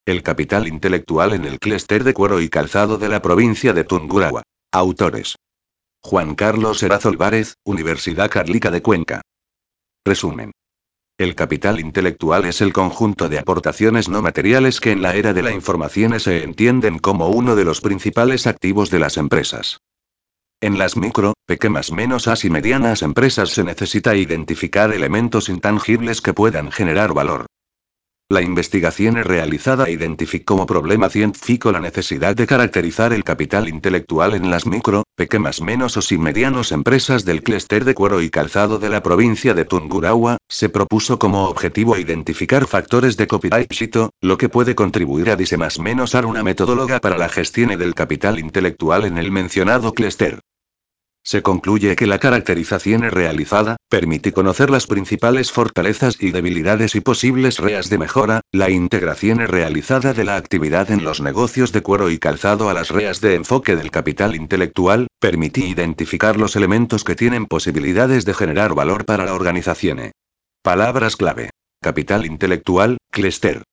El capital intelectual en el clúster de cuero y calzado de la provincia de Tungurahua. Autores. Juan Carlos Erazo Álvarez, Universidad Católica de Cuenca. Resumen. El capital intelectual es el conjunto de aportaciones no materiales que en la era de la información se entienden como uno de los principales activos de las empresas. En las micro, pequeñas menos as y medianas empresas se necesita identificar elementos intangibles que puedan generar valor. La investigación realizada identificó como problema científico la necesidad de caracterizar el capital intelectual en las micro, pequeñas menos y medianas empresas del clúster de cuero y calzado de la provincia de Tungurahua. Se propuso como objetivo identificar factores de éxito, lo que puede contribuir a diseñar una metodología para la gestión del capital intelectual en el mencionado clúster. Se concluye que la caracterización realizada permite conocer las principales fortalezas y debilidades y posibles reas de mejora. La integración realizada de la actividad en los negocios de cuero y calzado a las reas de enfoque del capital intelectual permite identificar los elementos que tienen posibilidades de generar valor para la organización. Palabras clave: capital intelectual, clúster.